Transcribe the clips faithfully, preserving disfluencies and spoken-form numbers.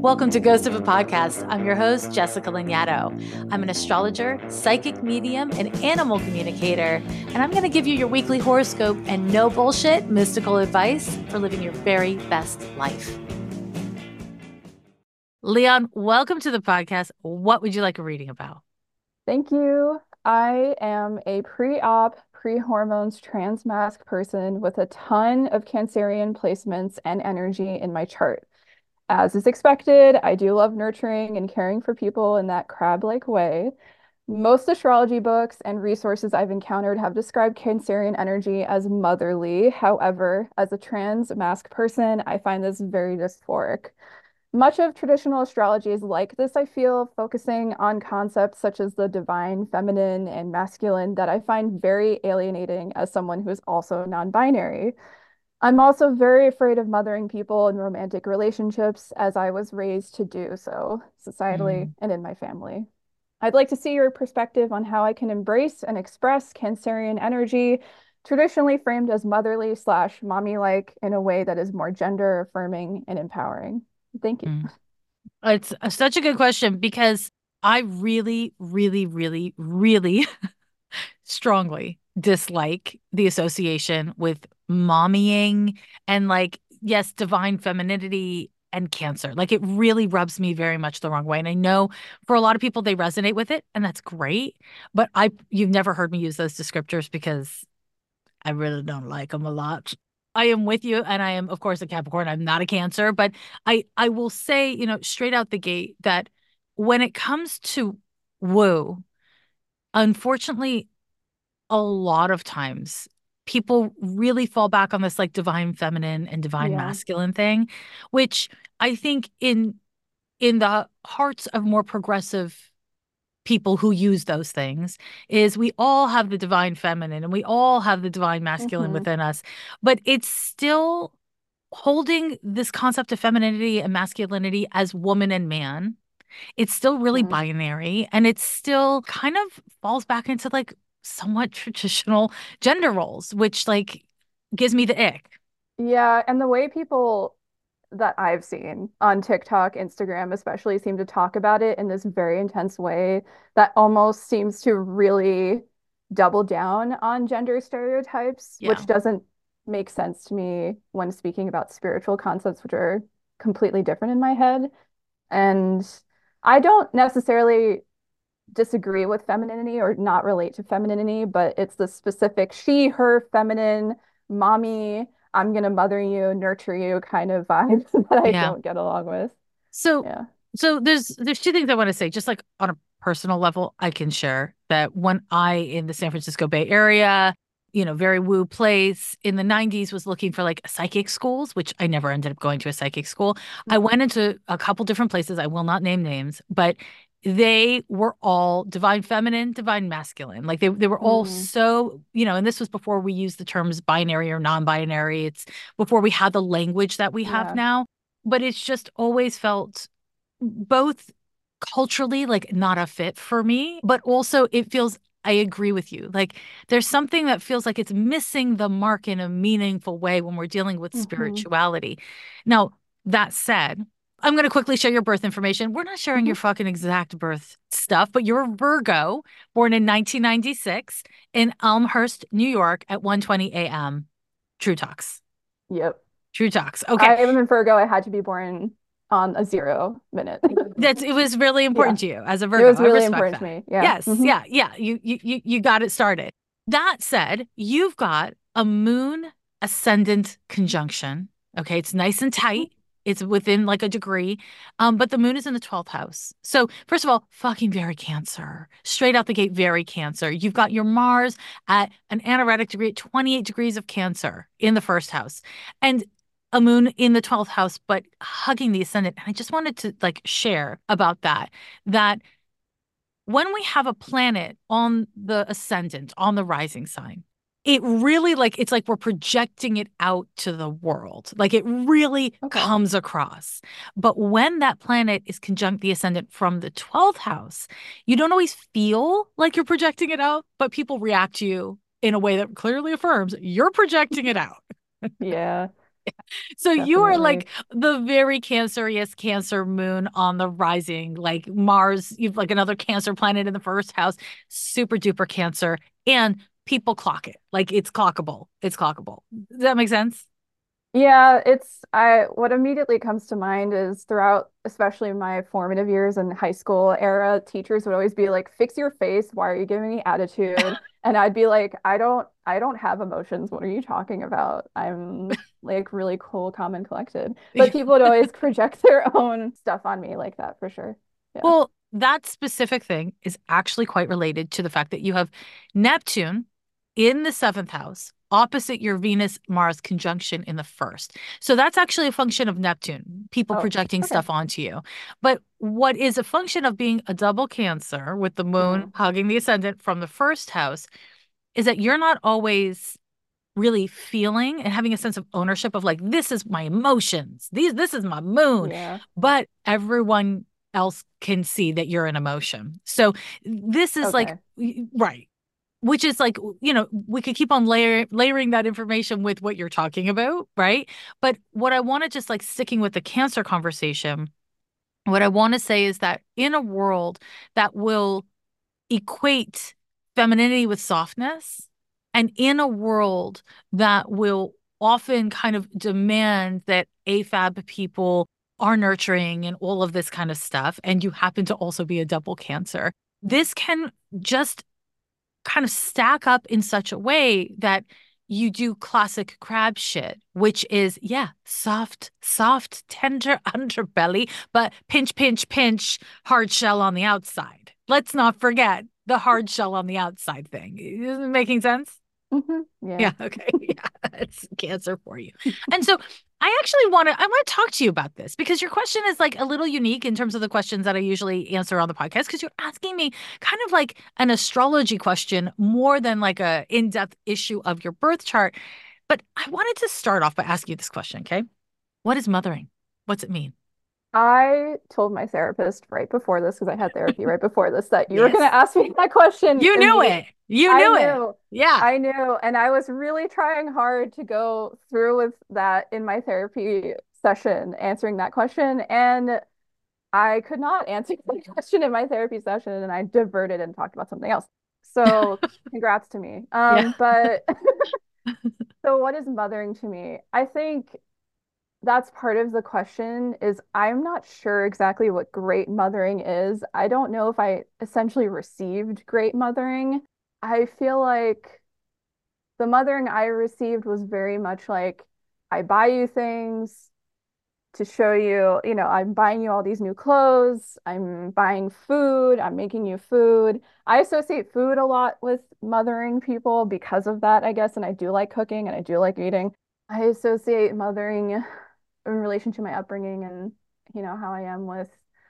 Welcome to Ghost of a Podcast. I'm your host, Jessica Lanyadoo. I'm an astrologer, psychic medium, and animal communicator, and I'm going to give you your weekly horoscope and no bullshit mystical advice for living your very best life. Leon, welcome to the podcast. What would you like a reading about? Thank you. I am a pre-op, pre-hormones trans mask person with a ton of Cancerian placements and energy in my chart. As is expected, I do love nurturing and caring for people in that crab-like way. Most astrology books and resources I've encountered have described Cancerian energy as motherly. However, as a trans mask person, I find this very dysphoric. Much of traditional astrology is like this, I feel, focusing on concepts such as the divine, feminine, and masculine that I find very alienating as someone who is also non-binary. I'm also very afraid of mothering people in romantic relationships, as I was raised to do so societally Mm. and in my family. I'd like to see your perspective on how I can embrace and express Cancerian energy, traditionally framed as motherly slash mommy-like, in a way that is more gender affirming and empowering. Thank you. Mm. It's a- such a good question because I really, really, really, really strongly dislike the association with mommying and, like, yes, divine femininity and Cancer. Like, it really rubs me very much the wrong way. And I know for a lot of people they resonate with it, and that's great. But I you've never heard me use those descriptors because I really don't like them a lot. I am with you, and I am, of course, a Capricorn. I'm not a Cancer, but I I will say, you know, straight out the gate that when it comes to woo, unfortunately, a lot of times people really fall back on this like divine feminine and divine Yeah. masculine thing, which I think in in the hearts of more progressive people who use those things is we all have the divine feminine and we all have the divine masculine Hmm. within us, but it's still holding this concept of femininity and masculinity as woman and man. It's still really Hmm. binary, and it still kind of falls back into like somewhat traditional gender roles, which like gives me the ick. Yeah, and the way people that I've seen on TikTok, Instagram especially, seem to talk about it in this very intense way that almost seems to really double down on gender stereotypes, Yeah. which doesn't make sense to me when speaking about spiritual concepts, which are completely different in my head. And I don't necessarily disagree with femininity or not relate to femininity, but it's the specific she, her, feminine, mommy, I'm gonna mother you, nurture you kind of vibe that I Yeah. don't get along with. So Yeah. so there's there's two things I want to say, just like on a personal level. I can share that when I in the San Francisco Bay Area, you know, very woo place in the nineties was looking for like psychic schools, which I never ended up going to a psychic school. I went into a couple different places. I will not name names, but they were all divine feminine, divine masculine. Like they they were all Mm-hmm. so, you know, and this was before we used the terms binary or non-binary. It's before we had the language that we have Yeah. now. But it's just always felt both culturally like not a fit for me, but also it feels, I agree with you. Like there's something that feels like it's missing the mark in a meaningful way when we're dealing with Mm-hmm. spirituality. Now, that said, I'm going to quickly share your birth information. We're not sharing Mm-hmm. your fucking exact birth stuff, but you're a Virgo born in nineteen ninety-six in Elmhurst, New York at one twenty a m. True talks. Yep. True talks. Okay. I am in Virgo. I had to be born on a zero minute. That's it was really Yeah. important to you as a It Virgo. was I really respect important to that. me. Yeah. Yes, Hmm. yeah, yeah. You you you you got it started. That said, you've got a moon ascendant conjunction. Okay, it's nice and tight. It's within like a degree. Um, but the moon is in the twelfth house. So, first of all, fucking very Cancer. Straight out the gate, very Cancer. You've got your Mars at an anaretic degree at twenty-eight degrees of Cancer in the first house. And a moon in the twelfth house, but hugging the ascendant. And I just wanted to like share about that, that when we have a planet on the ascendant, on the rising sign, it really like, it's like we're projecting it out to the world. Like it really Okay. comes across. But when that planet is conjunct the ascendant from the twelfth house, you don't always feel like you're projecting it out, but people react to you in a way that clearly affirms you're projecting it out. Yeah. So you are Definitely. like the very canceriest Cancer moon on the rising, like Mars, you've like another Cancer planet in the first house, super duper Cancer, and people clock it. Like it's clockable. It's clockable. Does that make sense? Yeah, it's I what immediately comes to mind is throughout, especially my formative years in high school era, teachers would always be like, "Fix your face. Why are you giving me attitude?" And I'd be like, "I don't I don't have emotions. What are you talking about? I'm like really cool, calm, and collected." But people would always project their own stuff on me like that for sure. Yeah. Well, that specific thing is actually quite related to the fact that you have Neptune in the seventh house opposite your Venus Mars conjunction in the first. So that's actually a function of Neptune, people Oh, projecting okay. stuff onto you. But what is a function of being a double Cancer with the moon Mm, hugging the ascendant from the first house is that you're not always really feeling and having a sense of ownership of like this is my emotions, these this is my moon, yeah. but everyone else can see that you're an emotion. So this is like Okay. right, which is like, you know, we could keep on layer, layering that information with what you're talking about, right? But what I want to just like sticking with the Cancer conversation, what I want to say is that in a world that will equate femininity with softness, and in a world that will often kind of demand that A F A B people are nurturing and all of this kind of stuff, and you happen to also be a double Cancer, this can just kind of stack up in such a way that you do classic crab shit, which is, yeah, soft, soft, tender underbelly, but pinch, pinch, pinch, hard shell on the outside. Let's not forget the hard shell on the outside thing. Is it making sense? Hmm. Yeah. Yeah, okay. Yeah, it's Cancer for you. And so I actually want to I want to talk to you about this because your question is like a little unique in terms of the questions that I usually answer on the podcast because you're asking me kind of like an astrology question more than like a in-depth issue of your birth chart. But I wanted to start off by asking you this question, okay? What is mothering? What's it mean? I told my therapist right before this, because I had therapy right before this, that you were going to Yes. ask me that question You knew immediately. it. You I knew it. knew, Yeah. I knew, and I was really trying hard to go through with that in my therapy session, answering that question. And I could not answer the question in my therapy session, and I diverted and talked about something else. So congrats to me. Yeah. Um, but so what is mothering to me? I think that's part of the question is I'm not sure exactly what great mothering is. I don't know if I essentially received great mothering. I feel like the mothering I received was very much like I buy you things to show you, you know, I'm buying you all these new clothes, I'm buying food, I'm making you food. I associate food a lot with mothering people because of that, I guess, and I do like cooking and I do like eating. I associate mothering in relation to my upbringing and, you know, how I am with,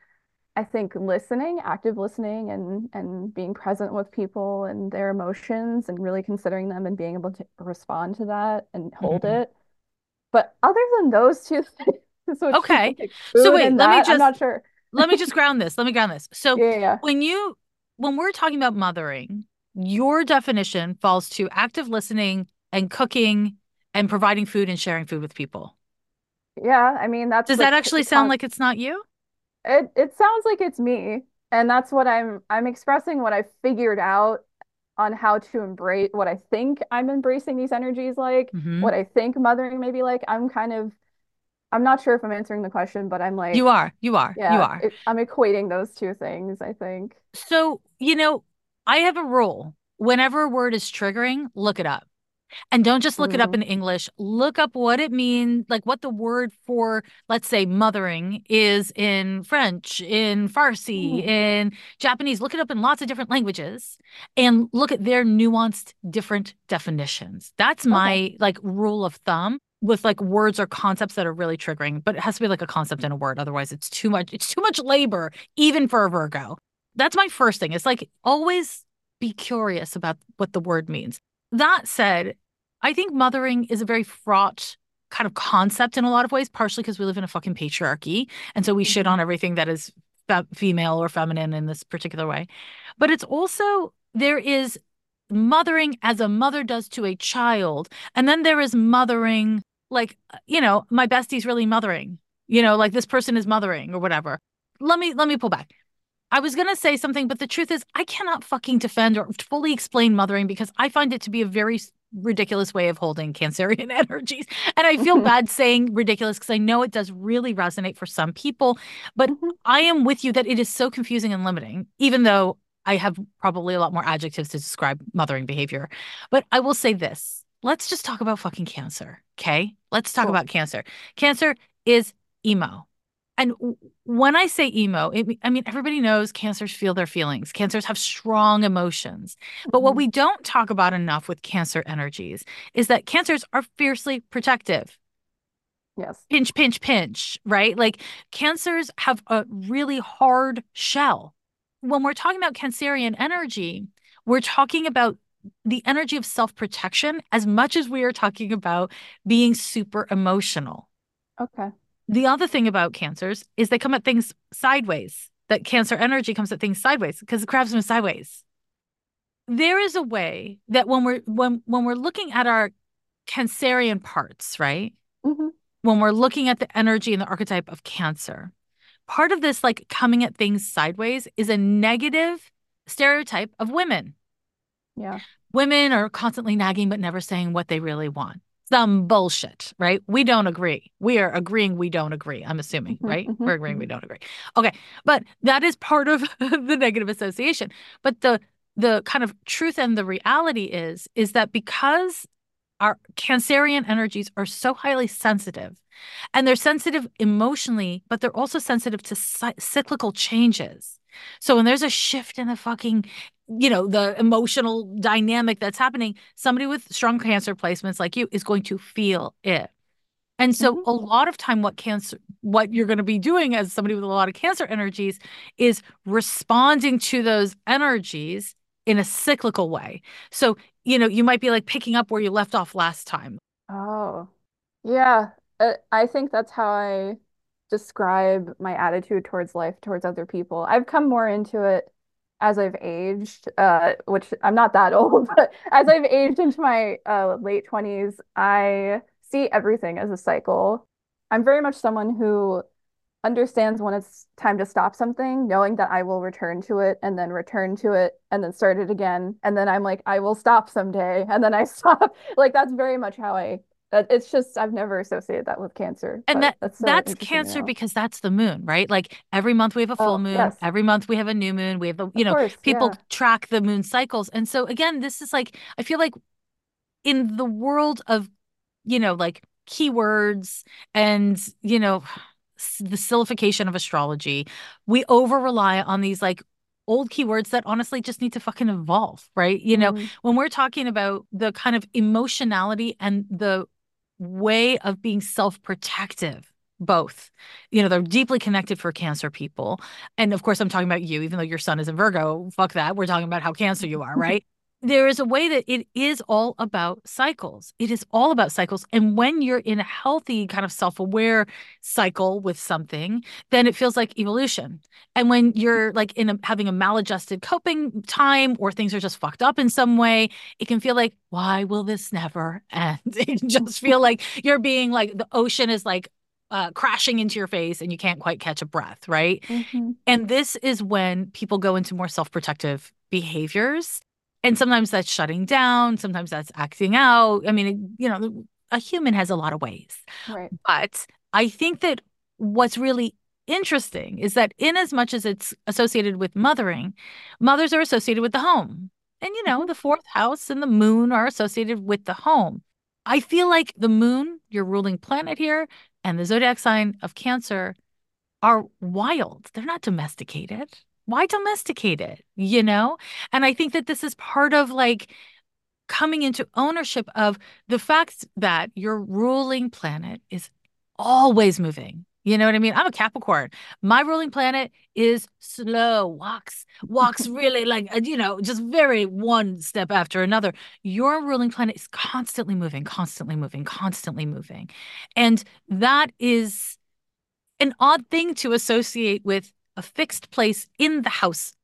I think, listening, active listening and and being present with people and their emotions and really considering them and being able to respond to that and hold Mhm. it. But other than those two things, which Okay. like So food wait, and let me that, I'm just not sure. let me just ground this. Let me ground this. So Yeah, yeah, when you when we're talking about mothering, your definition falls to active listening and cooking and providing food and sharing food with people. yeah. I mean, that's Does the that actually the sound con like it's not you? it it sounds like it's me. And that's what I'm I'm expressing what I figured out on how to embrace what I think I'm embracing these energies like, Hmm. what I think mothering may be like. I'm kind of I'm not sure if I'm answering the question, but I'm You like, are. You are. You yeah, are. it, I'm equating those two things, I think. So, you know, I have a rule. Whenever a word is triggering, look it up. And don't just look it up Mm, in English. Look up what it means, like what the word for, let's say, mothering is in French, in Farsi, mm, in Japanese. Look it up in lots of different languages and look at their nuanced different definitions. That's okay. my like rule of thumb with like words or concepts that are really triggering, but it has to be like a concept in a word. Otherwise, it's too much, it's too much labor, even for a Virgo. That's my first thing. It's like always be curious about what the word means. That said, I think mothering is a very fraught kind of concept in a lot of ways, partially because we live in a fucking patriarchy. And so we shit Hmm. on everything that is fe- female or feminine in this particular way. But it's also, there is mothering as a mother does to a child. And then there is mothering like, you know, my bestie's really mothering, you know, like this person is mothering or whatever. Let me let me pull back. I was going to say something, but the truth is, I cannot fucking defend or fully explain mothering because I find it to be a very ridiculous way of holding Cancerian energies. And I feel Mhm. bad saying ridiculous because I know it does really resonate for some people. But Mhm. I am with you that it is so confusing and limiting, even though I have probably a lot more adjectives to describe mothering behavior. But I will say this. Let's just talk about fucking cancer. Okay. Let's talk Cool. about cancer. Cancer is emo. And when I say emo, it, I mean, everybody knows cancers feel their feelings. Cancers have strong emotions. But what Mhm. we don't talk about enough with cancer energies is that cancers are fiercely protective. Yes. Pinch, pinch, pinch, right? Like cancers have a really hard shell. When we're talking about Cancerian energy, we're talking about the energy of self protection as much as we are talking about being super emotional. Okay. The other thing about cancers is they come at things sideways. That cancer energy comes at things sideways because it grabs them sideways. There is a way that when we're when when we're looking at our cancerian parts, right? Hmm. When we're looking at the energy and the archetype of cancer, part of this like coming at things sideways is a negative stereotype of women. Yeah. Women are constantly nagging but never saying what they really want. Some bullshit, right? We don't agree. We are agreeing we don't agree. I'm assuming, Hmm. right? Hmm. We're agreeing we Hmm. don't agree. Okay. But that is part of the negative association. But the the kind of truth and the reality is is that because our Cancerian energies are so highly sensitive and they're sensitive emotionally, but they're also sensitive to cy- cyclical changes. So when there's a shift in the fucking, you know, the emotional dynamic that's happening, somebody with strong cancer placements like you is going to feel it. And so Hmm. a lot of time what cancer what you're going to be doing as somebody with a lot of cancer energies is responding to those energies in a cyclical way. So, you know, you might be like picking up where you left off last time. Oh, yeah. Uh, I think that's how I describe my attitude towards life, towards other people. I've come more into it as I've aged, uh, which I'm not that old, but as I've aged into my uh, late twenties, I see everything as a cycle. I'm very much someone who understands when it's time to stop something, knowing that I will return to it and then return to it and then start it again. And then I'm like, I will stop someday. And then I stop. Like that's very much how I, it's just, I've never associated that with cancer, And but that that's so that's interesting to cancer know. because that's the moon, right? Like every month we have a full Oh, moon, yes, every month we have a new moon, we have the, you of know, course. people Yeah. track the moon cycles. And so again, this is like I feel like in the world of, you know, like keywords and, you know, the silification of astrology, we over rely on these like old keywords that honestly just need to fucking evolve, right? You know, Mm, when we're talking about the kind of emotionality and the way of being self-protective, both, you know, they're deeply connected for cancer people. And of course, I'm talking about you, even though your sun is in Virgo, fuck that. We're talking about how cancer you are, right? There is a way that it is all about cycles. It is all about cycles. And when you're in a healthy, kind of self aware cycle with something, then it feels like evolution. And when you're like in a, having a maladjusted coping time or things are just fucked up in some way, it can feel like, why will this never end? It can just feel like you're being like the ocean is like uh, crashing into your face and you can't quite catch a breath, right? hmm. And this is when people go into more self protective behaviors. And sometimes that's shutting down, sometimes that's acting out. I mean, you know, a human has a lot of ways. Right. But I think that what's really interesting is that in as much as it's associated with mothering, mothers are associated with the home. And, you know, Hmm. the fourth house and the moon are associated with the home. I feel like the moon, your ruling planet here, and the zodiac sign of Cancer are wild. They're not domesticated. Why domesticate it? You know? And I think that this is part of like coming into ownership of the fact that your ruling planet is always moving. You know what I mean? I'm a Capricorn. My ruling planet is slow, walks, walks really like, uh, you know, just very one step after another. Your ruling planet is constantly moving, constantly moving, constantly moving. And that is an odd thing to associate with a fixed place in the house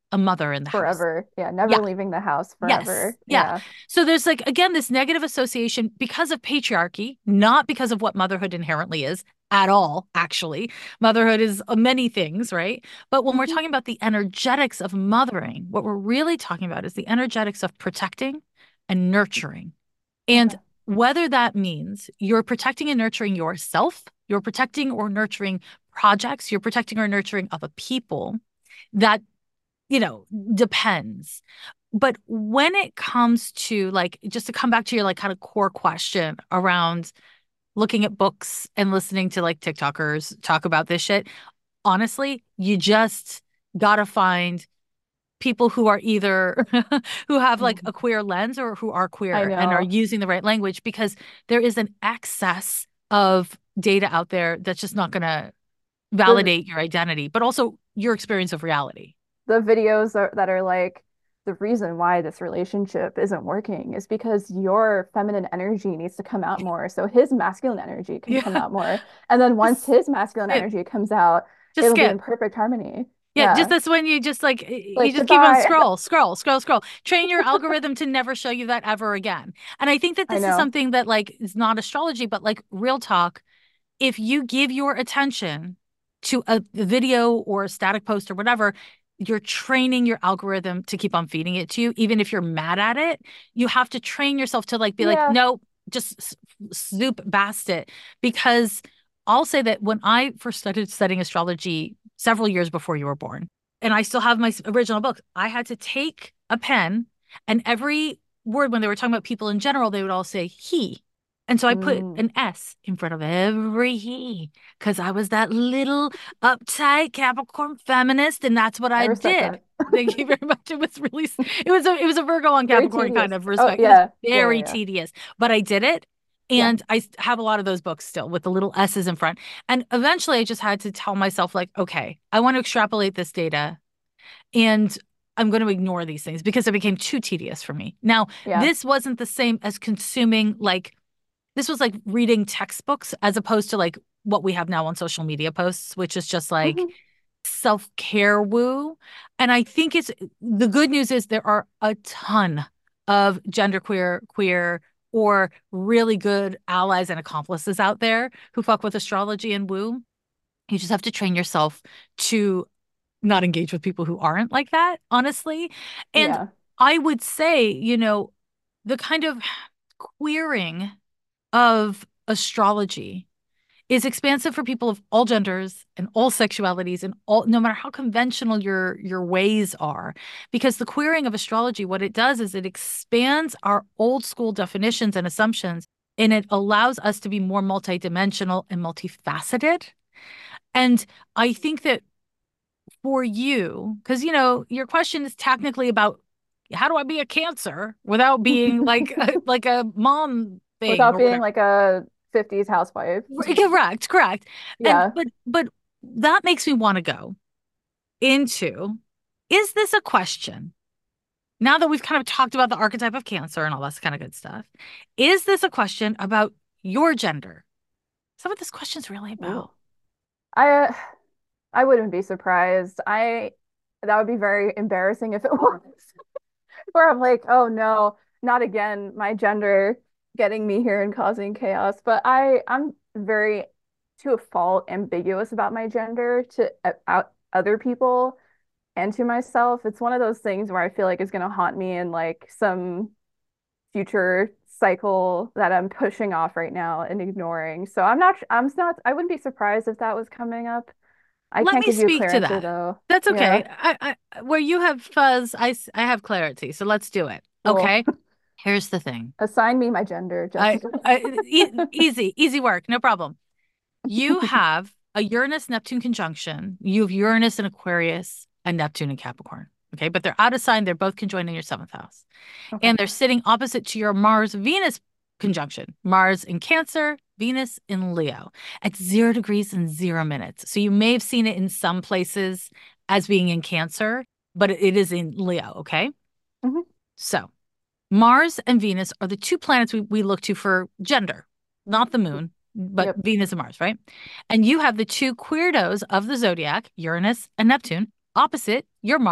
a mother in the house. Forever. Yeah, never Yeah. leaving the house Yes. forever. Yeah. Yeah. So there's like, again, this negative association because of patriarchy, not because of what motherhood inherently is at all, actually. Motherhood is uh, many things, right? But when we're Hmm. talking about the energetics of mothering, what we're really talking about is the energetics of protecting and nurturing. And Okay. whether that means you're protecting and nurturing yourself, you're protecting or nurturing projects, you're protecting or nurturing other people, that, you know, depends. But when it comes to like, just to come back to your like kind of core question around looking at books and listening to like TikTokers talk about this shit, honestly, you just gotta find people who are either who have like Mhm. a queer lens or who are I queer and are know. using the right language because there is an excess of data out there that's just not gonna The validate your identity, but also your experience of reality. the videos are, that are like the reason why this relationship isn't working is because your feminine energy needs to come out more so his masculine energy can come Yeah. out more. And then once Just his masculine skip. energy comes out, Just it'll be in skip. perfect harmony. Yeah, just Yeah. that's when you just like you Like just keep on goodbye. scroll, scroll, scroll, scroll. Train your algorithm to never show you that ever again. And I think that I this is know. something that like is not astrology, but like real talk. If you give your attention to a video or a static post or whatever, you're training your algorithm to keep on feeding it to you. Even if you're mad at it, you have to train yourself to like be like, Yeah. no, just zoop past it. Because I'll say that when I first started studying astrology several years before you were born, and I still have my original book, I had to take a pen and every word when they were talking about people in general, they would all say he. And so I put Mm. an S in front of every he because I was that little uptight Capricorn feminist, and that's what I I respect did. that. Thank you very much. It was really, it was a, it was a Virgo on Very Capricorn kind tedious. of Oh, respect. It was yeah. Yeah, yeah, very yeah. tedious, but I did it. Yeah. And I have a lot of those books still with the little S's in front. And eventually I just had to tell myself, like, okay, I want to extrapolate this data and I'm going to ignore these things because it became too tedious for me. Now, Yeah. this wasn't the same as consuming like this was like reading textbooks as opposed to like what we have now on social media posts, which is just like Hmm. self-care woo. And I think it's the good news is there are a ton of genderqueer, queer, or really good allies and accomplices out there who fuck with astrology and woo. You just have to train yourself to not engage with people who aren't like that, honestly. And Yeah. I would say, you know, the kind of queering of astrology is expansive for people of all genders and all sexualities and all no matter how conventional your your ways are, because the queering of astrology, what it does is it expands our old school definitions and assumptions, and it allows us to be more multidimensional and multifaceted. And I think that for you, because you know your question is technically about how do I be a Cancer without being like a, like a mom thing Without or being whatever. like a fifties housewife. Correct, correct. And Yeah. but but that makes me want to go into, is this a question? Now that we've kind of talked about the archetype of Cancer and all this kind of good stuff, is this a question about your gender? Is that what this question's really Ooh. about? I I wouldn't be surprised. I That would be very embarrassing if it was. Where I'm like, oh no, not again, my gender getting me here and causing chaos. But I I'm very to a fault ambiguous about my gender to uh, out other people and to myself. It's one of those things where I feel like it's gonna haunt me in like some future cycle that I'm pushing off right now and ignoring. So I'm not I'm not I wouldn't be surprised if that was coming up. I Let can't me give you a speak clear to answer that. though. That's Yeah, okay. I, I, where you have fuzz, I, s- I have clarity. So let's do it. cool. Okay. Here's the thing. Assign me my gender, I, Jessica. I e easy, easy work, no problem. You have a Uranus Neptune conjunction. You have Uranus in Aquarius and Neptune in Capricorn. Okay. But they're out of sign. They're both conjoined in your seventh house. Okay. And they're sitting opposite to your Mars Venus conjunction. Mars in Cancer, Venus in Leo at zero degrees and zero minutes. So you may have seen it in some places as being in Cancer, but it is in Leo. Okay. Hmm. So Mars and Venus are the two planets we, we look to for gender, not the moon, but Yep. Venus and Mars, right? And you have the two queerdos of the zodiac, Uranus and Neptune, opposite your Mars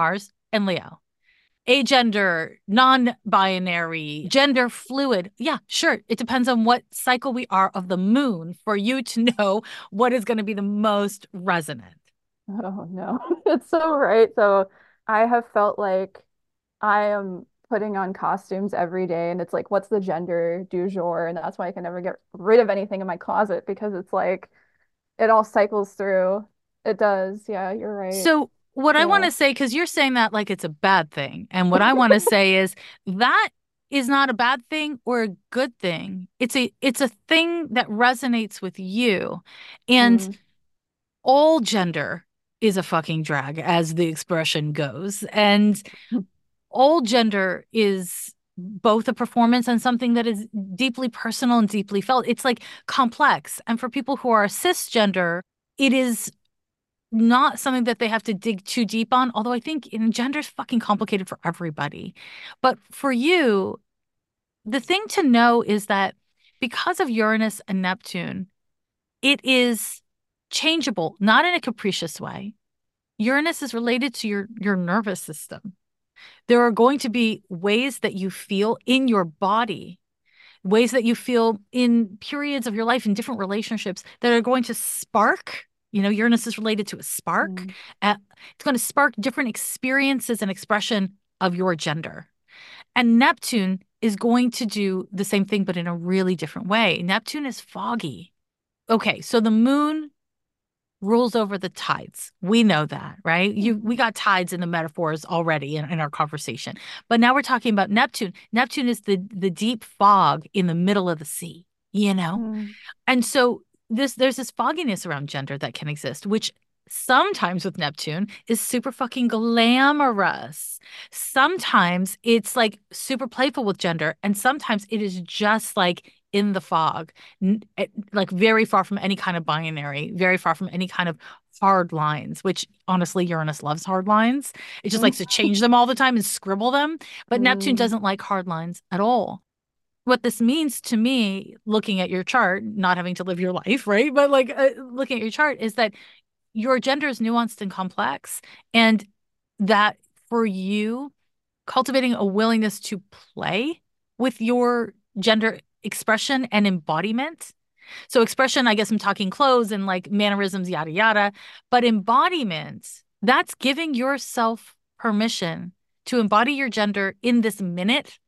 and Leo. Agender, non-binary, gender fluid. Yeah, sure. It depends on what cycle we are of the moon for you to know what is going to be the most resonant. Oh no, it's so right. So I have felt like I am putting on costumes every day, and it's like, what's the gender du jour? And that's why I can never get rid of anything in my closet because it's like it all cycles through. It does. Yeah, you're right. So what I want Yeah. to say, because you're saying that like it's a bad thing, and what I want to say is that is not a bad thing or a good thing. It's a it's a thing that resonates with you. And Mm. all gender is a fucking drag, as the expression goes. And all gender is both a performance and something that is deeply personal and deeply felt. It's like complex. And for people who are cisgender, it is not something that they have to dig too deep on, although I think in gender is fucking complicated for everybody. But for you, the thing to know is that because of Uranus and Neptune, it is changeable, not in a capricious way. Uranus is related to your your nervous system. There are going to be ways that you feel in your body, ways that you feel in periods of your life in different relationships that are going to spark. You know, Uranus is related to a spark. Mm. Uh, it's going to spark different experiences and expression of your gender. And Neptune is going to do the same thing, but in a really different way. Neptune is foggy. Okay, so the moon rules over the tides. We know that, right? You we Mhm. got tides in the metaphors already in, in our conversation. But now we're talking about Neptune. Neptune is the the deep fog in the middle of the sea, you know? Mm. And so this there's this fogginess around gender that can exist, which sometimes with Neptune is super fucking glamorous. Sometimes it's like super playful with gender, and sometimes it is just like in the fog, n- eh, like very far from any kind of binary, very far from any kind of hard lines, which honestly Uranus loves hard lines. It just likes to change them all the time and scribble them. But Neptune Mm. doesn't like hard lines at all. What this means to me, looking at your chart, not having to live your life, right? But like uh, looking at your chart, is that your gender is nuanced and complex. And that for you, cultivating a willingness to play with your gender expression and embodiment. So, expression, I guess I'm talking clothes and like mannerisms, yada, yada. But embodiment, that's giving yourself permission to embody your gender in this minute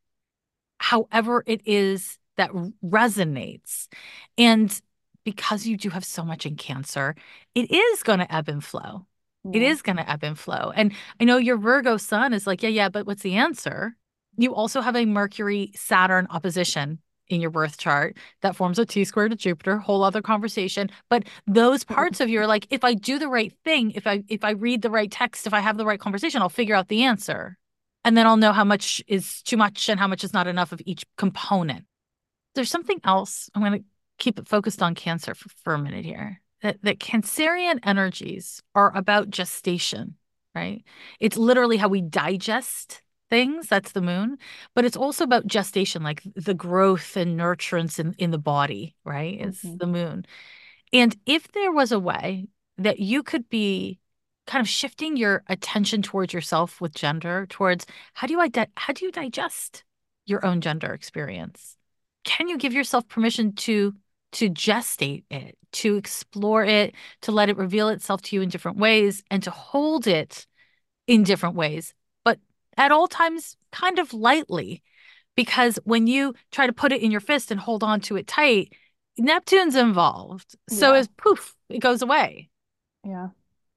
however it is that resonates. And because you do have so much in Cancer, it is going to ebb and flow. It Yeah. is going to ebb and flow. And I know your Virgo sun is like, yeah, yeah, but what's the answer? You also have a Mercury Saturn opposition in your birth chart that forms a T squared to Jupiter, whole other conversation. But those parts of you are like, if I do the right thing, if I if I read the right text, if I have the right conversation, I'll figure out the answer. And then I'll know how much is too much and how much is not enough of each component. There's something else. I'm going to keep it focused on Cancer for, for a minute here. That, that Cancerian energies are about gestation, right? It's literally how we digest things. That's the moon. But it's also about gestation, like the growth and nurturance in, in the body, right? It's Mhm. the moon. And if there was a way that you could be kind of shifting your attention towards yourself with gender, towards how do you ide- how do you digest your own gender experience? Can you give yourself permission to to gestate it, to explore it, to let it reveal itself to you in different ways, and to hold it in different ways, but at all times kind of lightly? Because when you try to put it in your fist and hold on to it tight, Neptune's involved. So Yeah. as poof, it goes away. Yeah.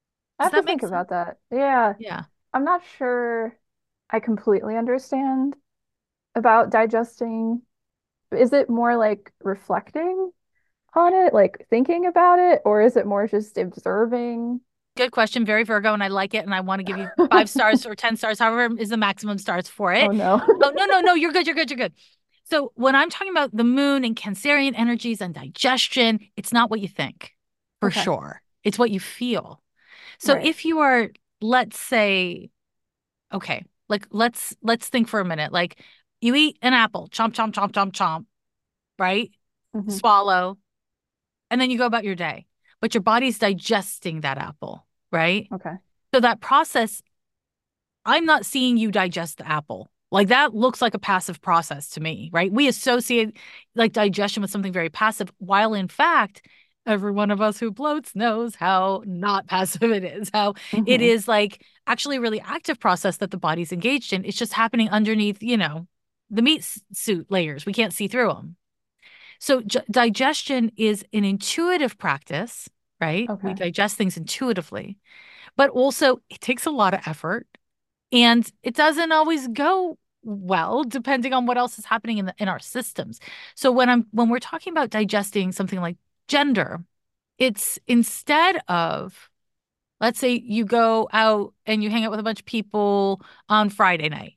I Does have to that make think sense? about that. Yeah. Yeah. I'm not sure I completely understand about digesting. Is it more like reflecting on it, like thinking about it, or is it more just observing? Good question. Very Virgo, and I like it. And I want to give you five stars or ten stars, however is the maximum stars for Oh it. no. Oh, no, no, no. You're good. You're good. You're good. So when I'm talking about the moon and Cancerian energies and digestion, it's not what you think, for Okay. sure. It's what you feel. So Right. if you are, let's say, okay, like let's let's think for a minute. Like you eat an apple, chomp, chomp, chomp, chomp, chomp, right? Hmm. Swallow, and then you go about your day. But your body's digesting that apple, right? Okay. So that process I'm not seeing you digest the apple. Like that looks like a passive process to me, right? We associate like digestion with something very passive, while in fact, every one of us who bloats knows how not passive it is, how it Hmm. is like actually a really active process that the body's engaged in. It's just happening underneath, you know, the meat suit layers. We can't see through them. So digestion is an intuitive practice, right? We Okay. digest things intuitively, but also it takes a lot of effort and it doesn't always go well depending on what else is happening in the, in our systems. So when I'm when we're talking about digesting something like gender, it's instead of, let's say you go out and you hang out with a bunch of people on Friday night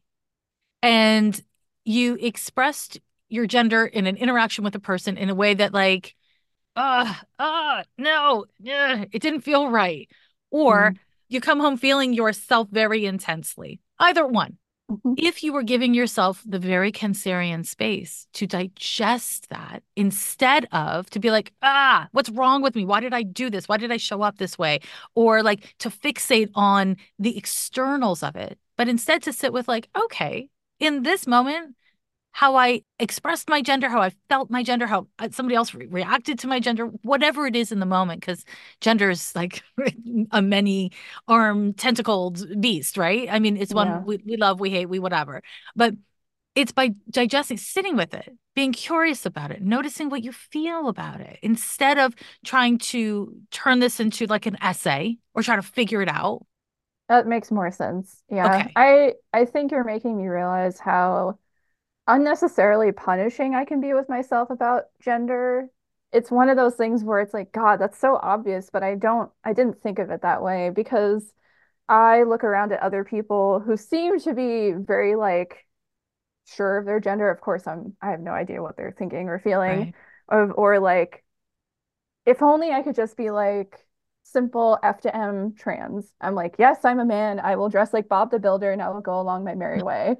and you expressed your gender in an interaction with a person in a way that like, uh, uh, no, uh, it didn't feel right. Or Mm-hmm. you come home feeling yourself very intensely. Either one. If you were giving yourself the very Cancerian space to digest that instead of to be like, ah, what's wrong with me? Why did I do this? Why did I show up this way? Or like to fixate on the externals of it, but instead to sit with like, okay, in this moment, how I expressed my gender, how I felt my gender, how uh, somebody else re- reacted to my gender, whatever it is in the moment, because gender is like a many armed, tentacled beast, right? I mean, it's one Yeah. we, we love, we hate, we whatever. But it's by digesting, sitting with it, being curious about it, noticing what you feel about it, instead of trying to turn this into like an essay or try to figure it out. That makes more sense. Yeah. Okay, I I think you're making me realize how unnecessarily punishing I can be with myself about gender. It's one of those things where it's like, God, that's so obvious, but I don't, I didn't think of it that way because I look around at other people who seem to be very like sure of their gender. Of course, I'm, I have no idea what they're thinking or feeling, right. of, or like, if only I could just be like simple F to M trans. I'm like, yes, I'm a man. I will dress like Bob the Builder and I will go along my merry way.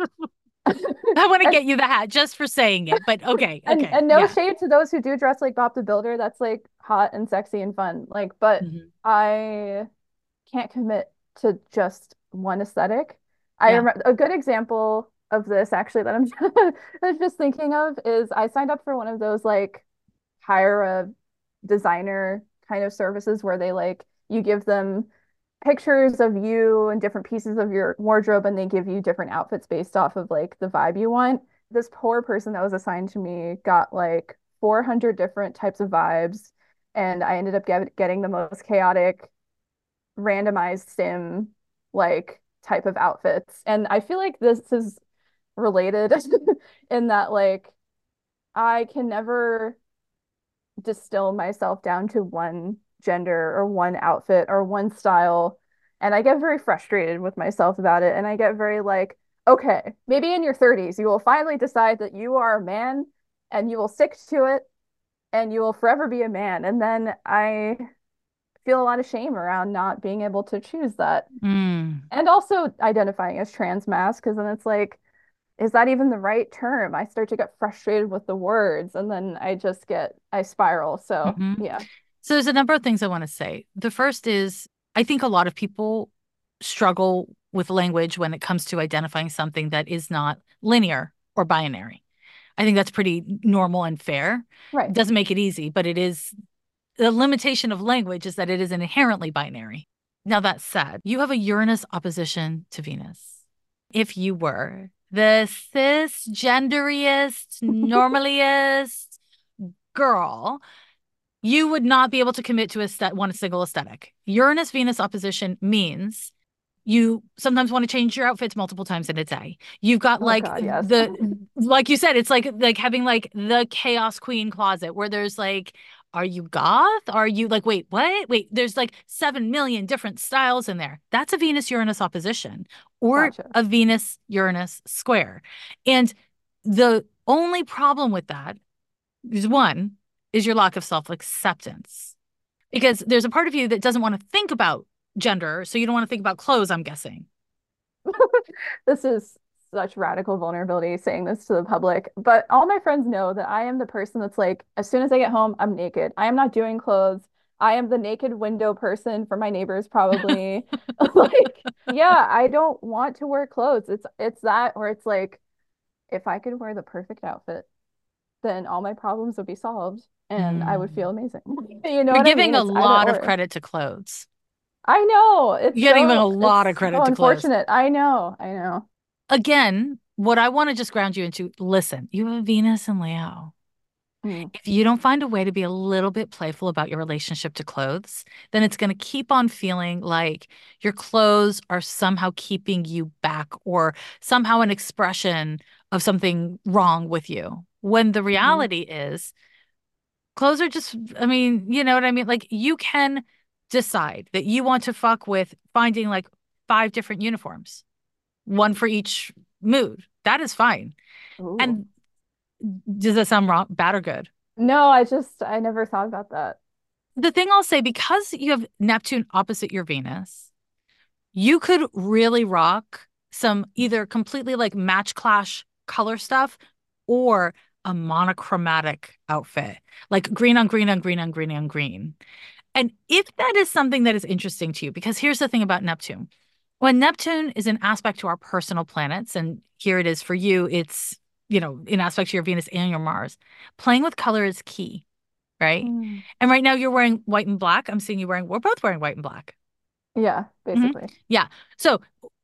I want to And get you the hat just for saying it, but okay, and okay, and no yeah. shade to those who do dress like Bob the Builder. That's like hot and sexy and fun. Like, but Mhm. I can't commit to just one aesthetic. I Yeah. remember a good example of this actually that I'm I was just thinking of is I signed up for one of those like hire a designer kind of services where they like you give them pictures of you and different pieces of your wardrobe and they give you different outfits based off of like the vibe you want. This poor person that was assigned to me got like four hundred different types of vibes and I ended up get getting the most chaotic randomized sim like type of outfits. And I feel like this is related in that like I can never distill myself down to one gender or one outfit or one style. And I get very frustrated with myself about it. And I get very like, okay, maybe in your thirties, you will finally decide that you are a man and you will stick to it and you will forever be a man. And then I feel a lot of shame around not being able to choose that. Mm. And also identifying as trans mass, because then it's like, is that even the right term? I start to get frustrated with the words and then I just get, I spiral. So, Hmm. yeah. So there's a number of things I want to say. The first is I think a lot of people struggle with language when it comes to identifying something that is not linear or binary. I think that's pretty normal and fair. It Right. doesn't make it easy, but it is the limitation of language is that it is inherently binary. Now, that said, you have a Uranus opposition to Venus. If you were the cisgenderiest, normaliest girl, you would not be able to commit to a set, one single aesthetic. Uranus Venus opposition means you sometimes want to change your outfits multiple times in a day. You've got Oh like God, yes. the like you said, it's like like having like the chaos queen closet where there's like, are you goth? Are you like, wait, what? Wait, there's like seven million different styles in there. That's a Venus Uranus opposition or Gotcha. a Venus Uranus square. And the only problem with that is one is your lack of self-acceptance. Because there's a part of you that doesn't want to think about gender, so you don't want to think about clothes, I'm guessing. This is such radical vulnerability saying this to the public, but all my friends know that I am the person that's like, as soon as I get home, I'm naked. I am not doing clothes. I am the naked window person for my neighbors, probably. Like, yeah, I don't want to wear clothes. It's it's that where it's like, if I could wear the perfect outfit, then all my problems would be solved and I would Mm. feel amazing. You know You're what I giving mean? a It's either lot of or. credit to clothes. I know. It's You're giving a so lot it's of credit so to clothes. unfortunate. I know. I know. Again, what I want to just ground you into, listen, you have Venus and Leo. Mm, If you don't find a way to be a little bit playful about your relationship to clothes, then it's going to keep on feeling like your clothes are somehow keeping you back or somehow an expression of something wrong with you. When the mhm. reality is, clothes are just, I mean, you know what I mean? Like you can decide that you want to fuck with finding like five different uniforms, one for each mood. That is fine. Ooh. And does that sound wrong, bad or good? No, I just I never thought about that. The thing I'll say, because you have Neptune opposite your Venus, you could really rock some either completely like match clash color stuff or a monochromatic outfit, like green on green on green on green on green. And if that is something that is interesting to you, because here's the thing about Neptune. When Neptune is an aspect to our personal planets, and here it is for you, it's, you know, in aspect to your Venus and your Mars, playing with color is key, right? Mm. And right now you're wearing white and black. I'm seeing you wearing, we're both wearing white and black. Yeah, Hmm. basically. Yeah. So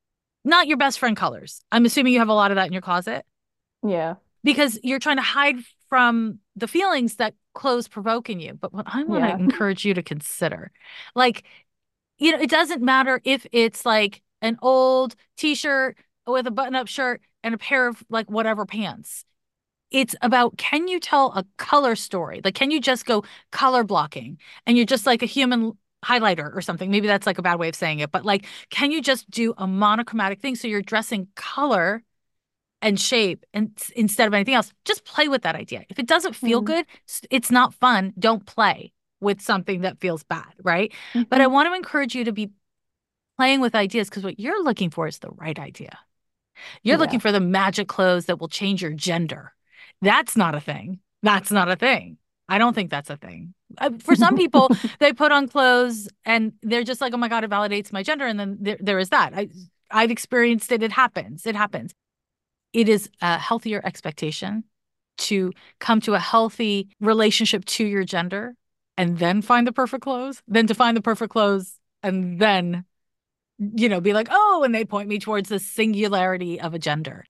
not your best friend colors. I'm assuming you have a lot of that in your closet Yeah. because you're trying to hide from the feelings that clothes provoke in you. But what I want to Yeah. encourage you to consider, like, you know, it doesn't matter if it's like an old t-shirt with a button-up shirt and a pair of like whatever pants. It's about, can you tell a color story? Like, can you just go color blocking and you're just like a human highlighter or something? Maybe that's like a bad way of saying it, but like, can you just do a monochromatic thing so you're dressing color and shape and instead of anything else? Just play with that idea. If it doesn't feel Mm. good, it's not fun. Don't play with something that feels bad, right? But I Hmm. want to encourage you to be playing with ideas because what you're looking for is the right idea. You're looking Yeah. for the magic clothes that will change your gender. That's not a thing. That's not a thing. I don't think that's a thing. Uh, for some people, they put on clothes and they're just like, "Oh my God, it validates my gender." And then there, there is that. I, I've experienced it. It happens. It happens. It is a healthier expectation to come to a healthy relationship to your gender and then find the perfect clothes than to find the perfect clothes and then, you know, be like, "Oh," and they point me towards the singularity of a gender.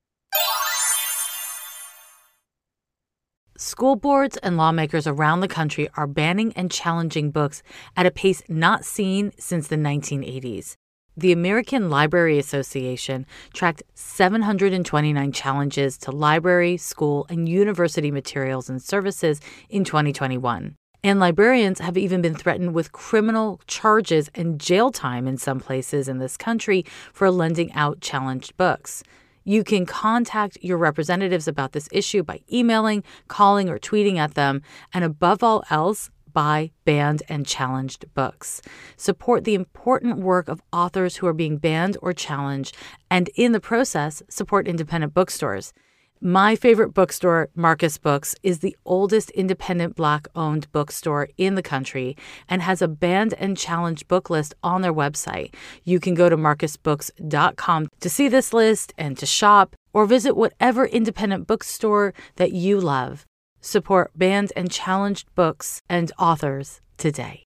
School boards and lawmakers around the country are banning and challenging books at a pace not seen since the nineteen eighties. The American Library Association tracked seven hundred twenty-nine challenges to library, school, and university materials and services in twenty twenty-one. And librarians have even been threatened with criminal charges and jail time in some places in this country for lending out challenged books. You can contact your representatives about this issue by emailing, calling, or tweeting at them. And above all else, buy banned and challenged books. Support the important work of authors who are being banned or challenged, and in the process, support independent bookstores. My favorite bookstore, Marcus Books, is the oldest independent Black-owned bookstore in the country and has a banned and challenged book list on their website. You can go to marcus books dot com to see this list and to shop, or visit whatever independent bookstore that you love. Support banned and challenged books and authors today.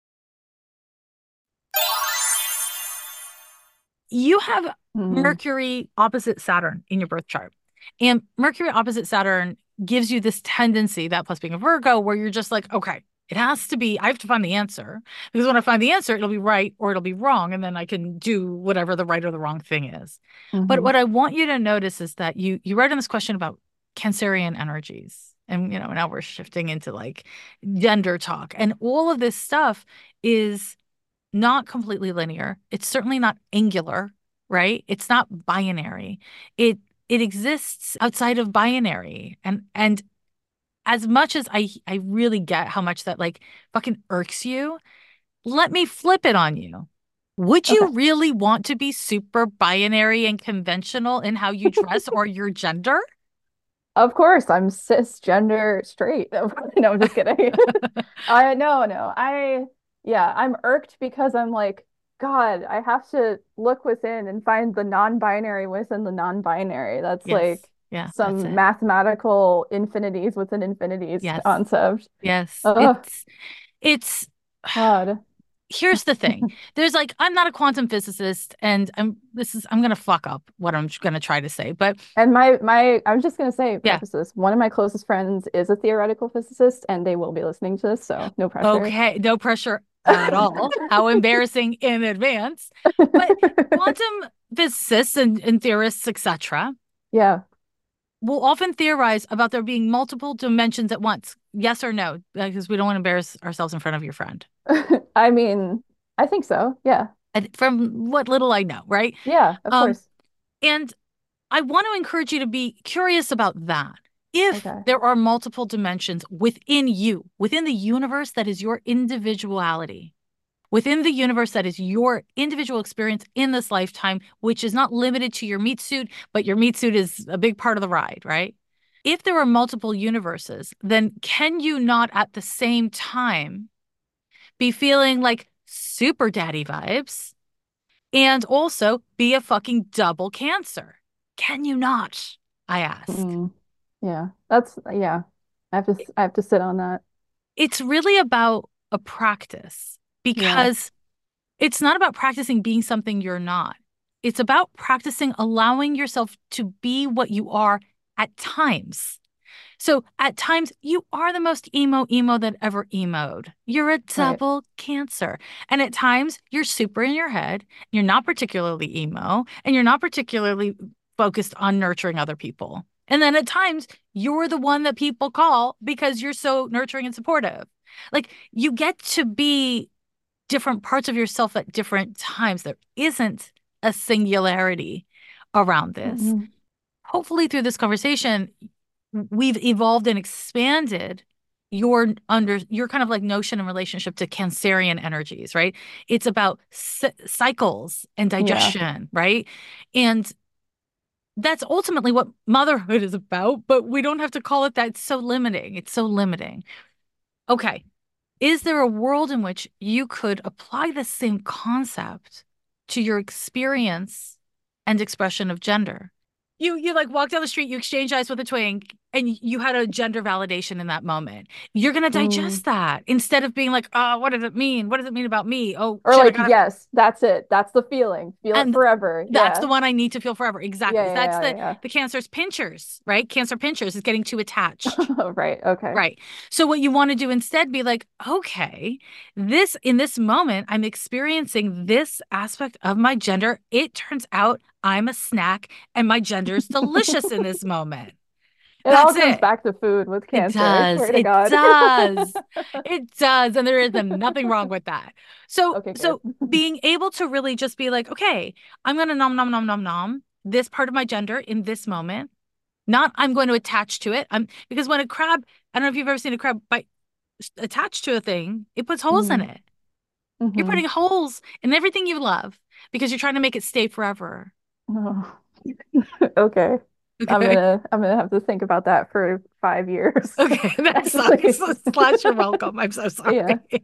You have Mm. Mercury opposite Saturn in your birth chart. And Mercury opposite Saturn gives you this tendency, that plus being a Virgo, where you're just like, okay, it has to be, I have to find the answer. Because when I find the answer, it'll be right or it'll be wrong. And then I can do whatever the right or the wrong thing is. But Hmm. what I want you to notice is that you you write in this question about Cancerian energies. And you know, now we're shifting into like gender talk. And all of this stuff is not completely linear. It's certainly not angular, right? It's not binary. It it exists outside of binary. And and as much as I I really get how much that like fucking irks you, let me flip it on you. Would Okay. you really want to be super binary and conventional in how you dress or your gender? Of course, I'm cisgender straight. No, I'm just kidding. I no, no. I Yeah, I'm irked because I'm like, God, I have to look within and find the non-binary within the non-binary. That's Yes. like Yeah, that's some it. mathematical infinities within infinities Yes. concept. Yes. Oh, It's it's God. here's the thing. There's like I'm not a quantum physicist and I'm this is I'm gonna fuck up what I'm gonna try to say. But And my my I'm just gonna say, yeah. preface this. One of my closest friends is a theoretical physicist, and they will be listening to this, so no pressure. Okay, no pressure at all. How embarrassing in advance. But quantum physicists and, and theorists, et cetera, Yeah. will often theorize about there being multiple dimensions at once. Yes or no? Because we don't want to embarrass ourselves in front of your friend. I mean, I think so. Yeah. And from what little I know, right? Yeah, of Um, course. and I want to encourage you to be curious about that. If Okay. there are multiple dimensions within you, within the universe that is your individuality, within the universe that is your individual experience in this lifetime, which is not limited to your meat suit, but your meat suit is a big part of the ride, right? If there are multiple universes, then can you not at the same time be feeling like super daddy vibes and also be a fucking double cancer? Can you not? I ask. Mm, yeah. That's yeah. I have to I have to sit on that. It's really about a practice Yeah. because it's not about practicing being something you're not. It's about practicing allowing yourself to be what you are at times. So at times, you are the most emo emo that ever emoed. You're a Right. double cancer. And at times, you're super in your head. You're not particularly emo, and you're not particularly focused on nurturing other people. And then at times, you're the one that people call because you're so nurturing and supportive. Like you get to be different parts of yourself at different times. There isn't a singularity around this. Mhm. Hopefully, through this conversation, we've evolved and expanded your under your kind of like notion and relationship to Cancerian energies, right? It's about c- cycles and Yeah. digestion, right? And that's ultimately what motherhood is about, but we don't have to call it that. It's so limiting. It's so limiting. Okay. Is there a world in which you could apply the same concept to your experience and expression of gender? You you like walk down the street, you exchange eyes with a twink, and you had a gender validation in that moment. You're gonna Mm. digest that instead of being like, oh, what does it mean? What does it mean about me? Oh Or shit, I like, gotta yes, that's it. That's the feeling. Feel it and forever. that's the Yeah. one I need to feel forever. Yeah, Exactly. That's yeah, the yeah, the cancer's pinchers, right? Cancer pinchers is getting too attached. yeah. Right. Okay. Right. So what you want to do instead be like, okay, this in this moment, I'm experiencing this aspect of my gender. It turns out I'm a snack and my gender is delicious in this moment. It all That's comes it. back to food with It cancer, I does. swear to It God. does. It does. And there is nothing wrong with that. So, Okay, good. so being able to really just be like, okay, I'm going to nom, nom, nom, nom, nom this part of my gender in this moment. Not I'm going to attach to it. I'm because when a crab, I don't know if you've ever seen a crab bite attached to a thing, it puts holes in Mm, it. You're hmm putting holes in everything you love because you're trying to make it stay forever. Oh. Okay. I'm Okay. gonna I'm gonna have to think about that for five years. Okay. That sucks. Actually. Slash, you're welcome. I'm so Yeah. sorry.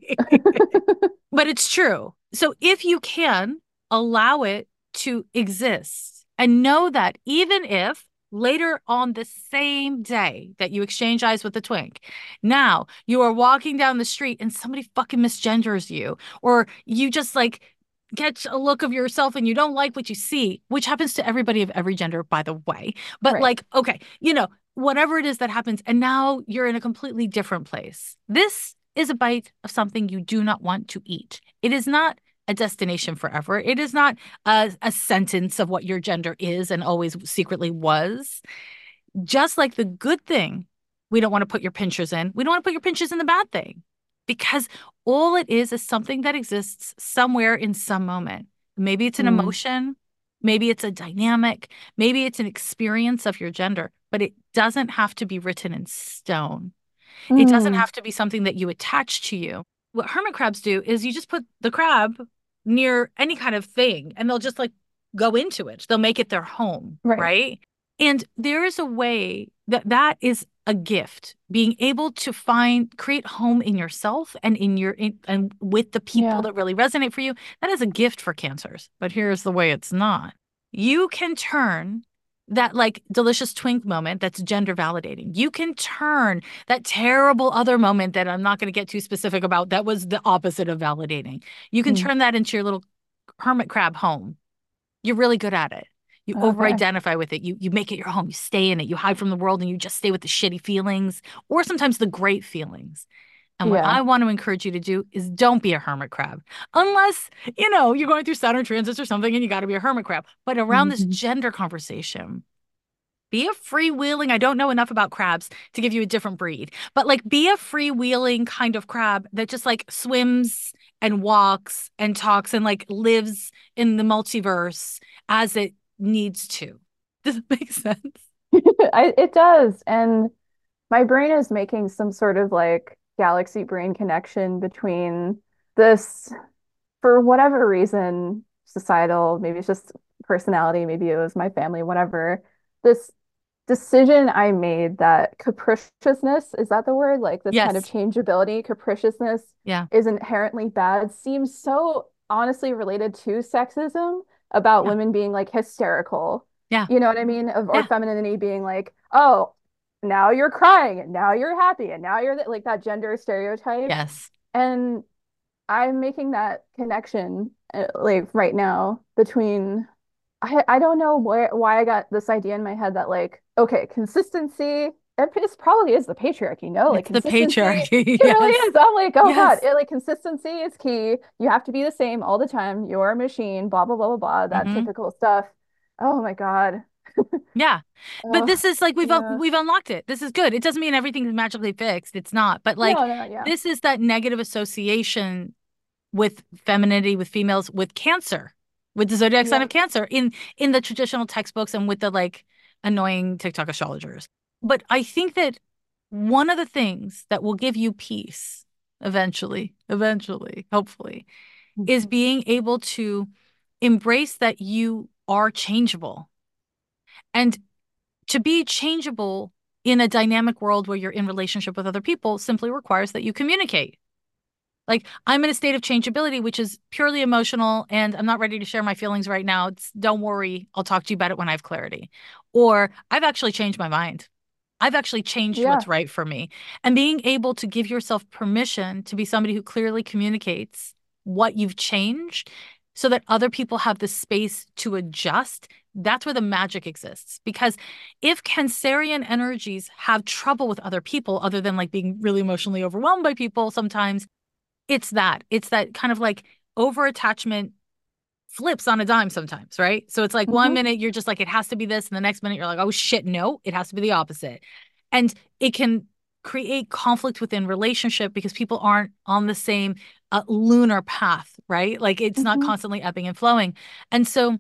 But it's true. So if you can allow it to exist and know that even if later on the same day that you exchange eyes with the twink, now you are walking down the street and somebody fucking misgenders you, or you just like catch a look of yourself and you don't like what you see, which happens to everybody of every gender, by the way. But Right. like, okay, you know, whatever it is that happens, and now you're in a completely different place. This is a bite of something you do not want to eat. It is not a destination forever. It is not a, a sentence of what your gender is and always secretly was. Just like the good thing, we don't want to put your pinchers in. We don't want to put your pinchers in the bad thing because all it is is something that exists somewhere in some moment. Maybe it's an Mm. emotion, maybe it's a dynamic, maybe it's an experience of your gender, but it doesn't have to be written in stone. It doesn't Mm. have to be something that you attach to you. What hermit crabs do is you just put the crab near any kind of thing and they'll just like go into it. They'll make it their home, Right. right? And there is a way that that is a gift. Being able to find, create home in yourself and in your, in, and with the people Yeah. that really resonate for you, that is a gift for cancers. But here's the way it's not. You can turn that like delicious twink moment that's gender validating. You can turn that terrible other moment that I'm not going to get too specific about that was the opposite of validating. You can Mm. turn that into your little hermit crab home. You're really good at it. You Okay. over-identify with it. You you make it your home. You stay in it. You hide from the world and you just stay with the shitty feelings or sometimes the great feelings. And what Yeah. I want to encourage you to do is don't be a hermit crab. Unless, you know, you're going through Saturn transits or something and you got to be a hermit crab. But around this Mhm. gender conversation, be a freewheeling. I don't know enough about crabs to give you a different breed, but like be a freewheeling kind of crab that just like swims and walks and talks and like lives in the multiverse as it needs to. Does it make sense? I, it does. And my brain is making some sort of like galaxy brain connection between this, for whatever reason, societal, maybe it's just personality, maybe it was my family, whatever. This decision I made that capriciousness, is that the word? Like this kind of Yes. changeability, capriciousness Yeah. is inherently bad, seems so honestly related to sexism about Yeah. women being like hysterical. Yeah. You know what I mean? Of, or Yeah. femininity being like, oh, now you're crying and now you're happy and now you're th like that gender stereotype. Yes. And I'm making that connection uh, like right now between I I don't know where why I got this idea in my head that like okay, consistency it, it's probably is the patriarchy, no? Like It's the consistency patriarchy. it really Yes. is. I'm like, oh God, Yes. it, like consistency is key. You have to be the same all the time. You're a machine, blah blah blah blah blah, that Hmm. typical stuff. Oh my God. Yeah. But Oh, this is like we've un- yeah. we've unlocked it. This is good. It doesn't mean everything's magically fixed. It's not. But like No, no, yeah. this is that negative association with femininity, with females, with Cancer, with the zodiac sign of Yep. Cancer in in the traditional textbooks and with the like annoying TikTok astrologers. But I think that one of the things that will give you peace eventually, eventually, hopefully, is Mhm. being able to embrace that you are changeable. And to be changeable in a dynamic world where you're in relationship with other people simply requires that you communicate. Like I'm in a state of changeability, which is purely emotional, and I'm not ready to share my feelings right now. It's, don't worry, I'll talk to you about it when I have clarity. Or I've actually changed my mind. I've actually changed Yeah. what's right for me. And being able to give yourself permission to be somebody who clearly communicates what you've changed so that other people have the space to adjust, that's where the magic exists. Because if Cancerian energies have trouble with other people, other than like being really emotionally overwhelmed by people sometimes, it's that. It's that kind of like over attachment flips on a dime sometimes, right? So it's like one Hmm. minute you're just like, it has to be this. And the next minute you're like, oh shit, no, it has to be the opposite. And it can create conflict within relationship because people aren't on the same uh, lunar path, right? Like it's not Hmm. constantly ebbing and flowing. And so